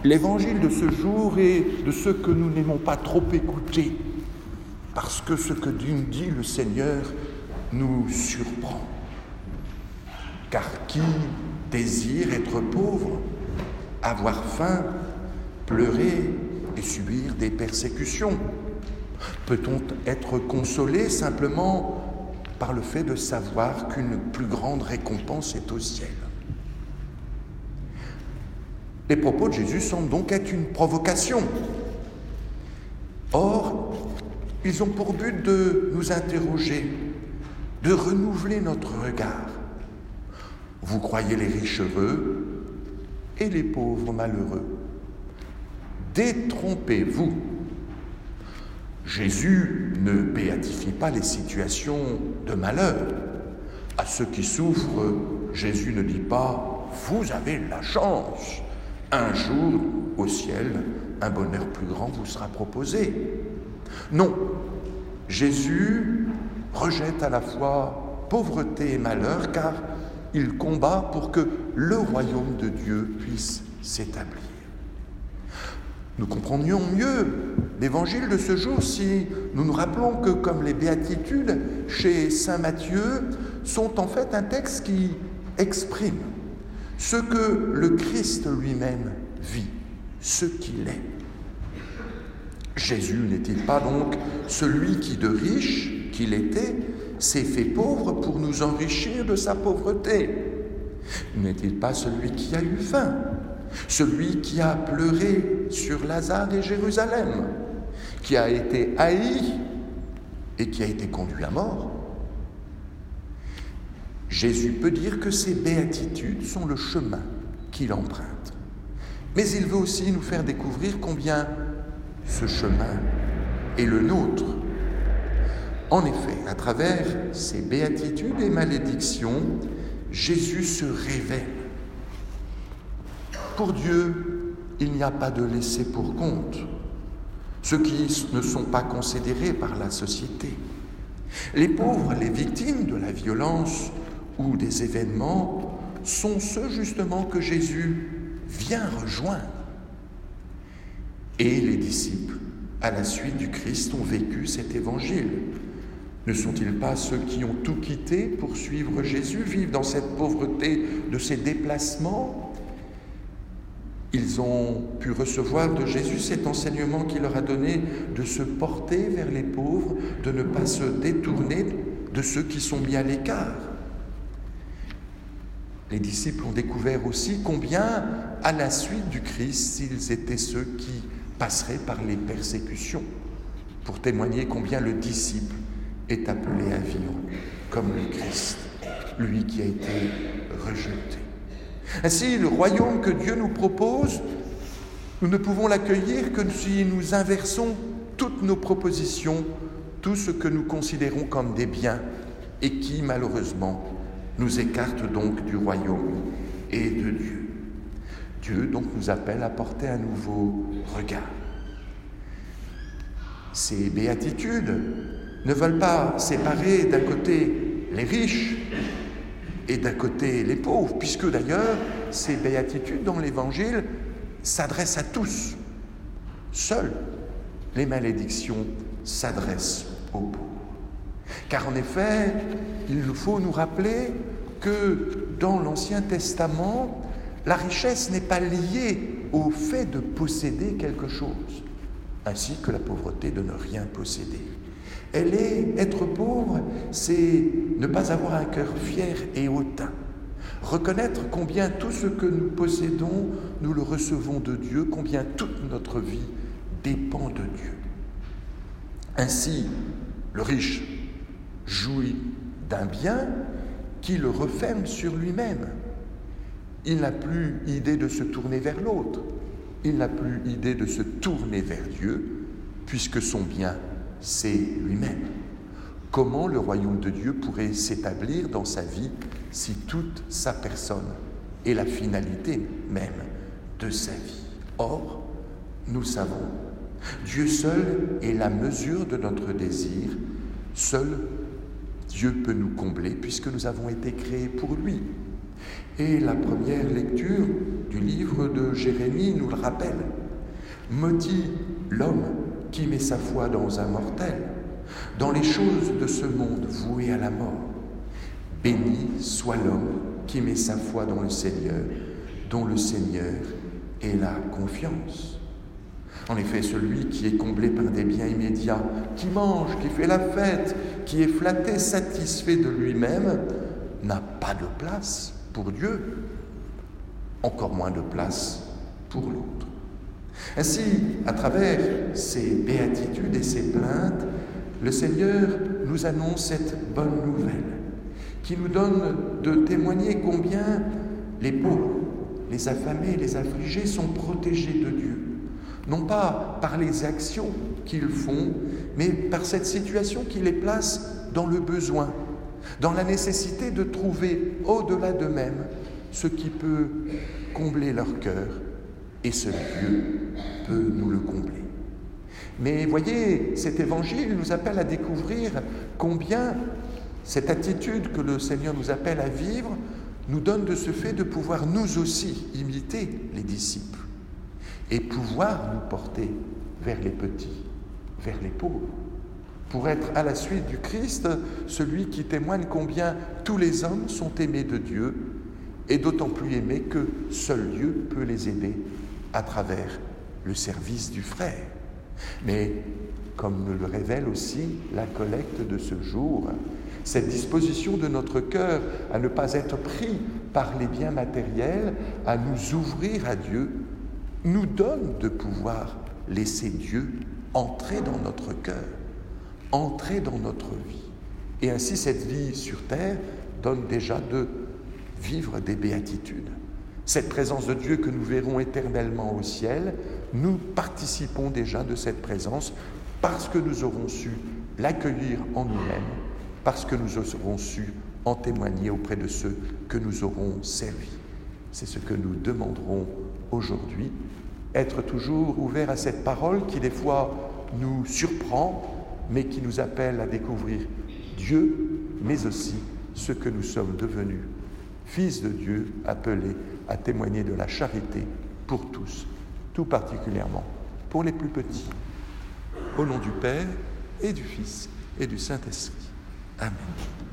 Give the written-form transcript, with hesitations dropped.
L'évangile de ce jour est de ceux que nous n'aimons pas trop écouter, parce que ce que nous dit le Seigneur nous surprend. Car qui désire être pauvre, avoir faim, pleurer et subir des persécutions? Peut-on être consolé simplement par le fait de savoir qu'une plus grande récompense est au ciel? Les propos de Jésus semblent donc être une provocation. Or, ils ont pour but de nous interroger, de renouveler notre regard. Vous croyez les riches heureux et les pauvres malheureux. Détrompez-vous. Jésus ne béatifie pas les situations de malheur. À ceux qui souffrent, Jésus ne dit pas « vous avez la chance ». Un jour, au ciel, un bonheur plus grand vous sera proposé. Non, Jésus rejette à la fois pauvreté et malheur, car il combat pour que le royaume de Dieu puisse s'établir. Nous comprendrions mieux l'évangile de ce jour si nous nous rappelons que, comme les béatitudes chez saint Matthieu, sont en fait un texte qui exprime ce que le Christ lui-même vit, ce qu'il est. Jésus n'est-il pas donc celui qui, de riche qu'il était, s'est fait pauvre pour nous enrichir de sa pauvreté? N'est-il pas celui qui a eu faim, celui qui a pleuré sur Lazare et Jérusalem, qui a été haï et qui a été conduit à mort? Jésus peut dire que ces béatitudes sont le chemin qu'il emprunte. Mais il veut aussi nous faire découvrir combien ce chemin est le nôtre. En effet, à travers ces béatitudes et malédictions, Jésus se révèle. Pour Dieu, il n'y a pas de laissé pour compte. Ceux qui ne sont pas considérés par la société. Les pauvres, les victimes de la violence ou des événements sont ceux justement que Jésus vient rejoindre. Et les disciples, à la suite du Christ, ont vécu cet évangile. Ne sont-ils pas ceux qui ont tout quitté pour suivre Jésus, vivent dans cette pauvreté de ses déplacements? Ils ont pu recevoir de Jésus cet enseignement qu'il leur a donné de se porter vers les pauvres, de ne pas se détourner de ceux qui sont mis à l'écart. Les disciples ont découvert aussi combien, à la suite du Christ, ils étaient ceux qui passeraient par les persécutions, pour témoigner combien le disciple est appelé à vivre comme le Christ, lui qui a été rejeté. Ainsi, le royaume que Dieu nous propose, nous ne pouvons l'accueillir que si nous inversons toutes nos propositions, tout ce que nous considérons comme des biens et qui, malheureusement, nous écarte donc du royaume et de Dieu. Dieu donc nous appelle à porter un nouveau regard. Ces béatitudes ne veulent pas séparer d'un côté les riches et d'un côté les pauvres, puisque d'ailleurs ces béatitudes dans l'Évangile s'adressent à tous. Seules les malédictions s'adressent aux pauvres. Car en effet, il faut nous rappeler que dans l'Ancien Testament, la richesse n'est pas liée au fait de posséder quelque chose, ainsi que la pauvreté de ne rien posséder. Être pauvre, c'est ne pas avoir un cœur fier et hautain. Reconnaître combien tout ce que nous possédons, nous le recevons de Dieu, combien toute notre vie dépend de Dieu. Ainsi, le riche jouit d'un bien qui le referme sur lui-même. Il n'a plus idée de se tourner vers l'autre. Il n'a plus idée de se tourner vers Dieu, puisque son bien, c'est lui-même. Comment le royaume de Dieu pourrait s'établir dans sa vie si toute sa personne est la finalité même de sa vie? Or, nous savons, Dieu seul est la mesure de notre désir. Seul Dieu peut nous combler puisque nous avons été créés pour lui. Et la première lecture du livre de Jérémie nous le rappelle. Maudit l'homme qui met sa foi dans un mortel, dans les choses de ce monde vouées à la mort. Béni soit l'homme qui met sa foi dans le Seigneur, dont le Seigneur est la confiance. En effet, celui qui est comblé par des biens immédiats, qui mange, qui fait la fête, qui est flatté, satisfait de lui-même, n'a pas de place pour Dieu, encore moins de place pour l'autre. Ainsi, à travers ces béatitudes et ces plaintes, le Seigneur nous annonce cette bonne nouvelle qui nous donne de témoigner combien les pauvres, les affamés, les affligés sont protégés de Dieu. Non pas par les actions qu'ils font, mais par cette situation qui les place dans le besoin, dans la nécessité de trouver au-delà d'eux-mêmes ce qui peut combler leur cœur, et ce Dieu peut nous le combler. Mais voyez, cet évangile nous appelle à découvrir combien cette attitude que le Seigneur nous appelle à vivre nous donne de ce fait de pouvoir nous aussi imiter les disciples et pouvoir nous porter vers les petits, vers les pauvres, pour être à la suite du Christ, celui qui témoigne combien tous les hommes sont aimés de Dieu, et d'autant plus aimés que seul Dieu peut les aider à travers le service du frère. Mais, comme nous le révèle aussi la collecte de ce jour, cette disposition de notre cœur à ne pas être pris par les biens matériels, à nous ouvrir à Dieu, nous donne de pouvoir laisser Dieu entrer dans notre cœur, entrer dans notre vie. Et ainsi, cette vie sur terre donne déjà de vivre des béatitudes. Cette présence de Dieu que nous verrons éternellement au ciel, nous participons déjà de cette présence parce que nous aurons su l'accueillir en nous-mêmes, parce que nous aurons su en témoigner auprès de ceux que nous aurons servis. C'est ce que nous demanderons aujourd'hui, être toujours ouverts à cette parole qui des fois nous surprend, mais qui nous appelle à découvrir Dieu, mais aussi ce que nous sommes devenus, fils de Dieu, appelés à témoigner de la charité pour tous, tout particulièrement pour les plus petits. Au nom du Père et du Fils et du Saint-Esprit. Amen.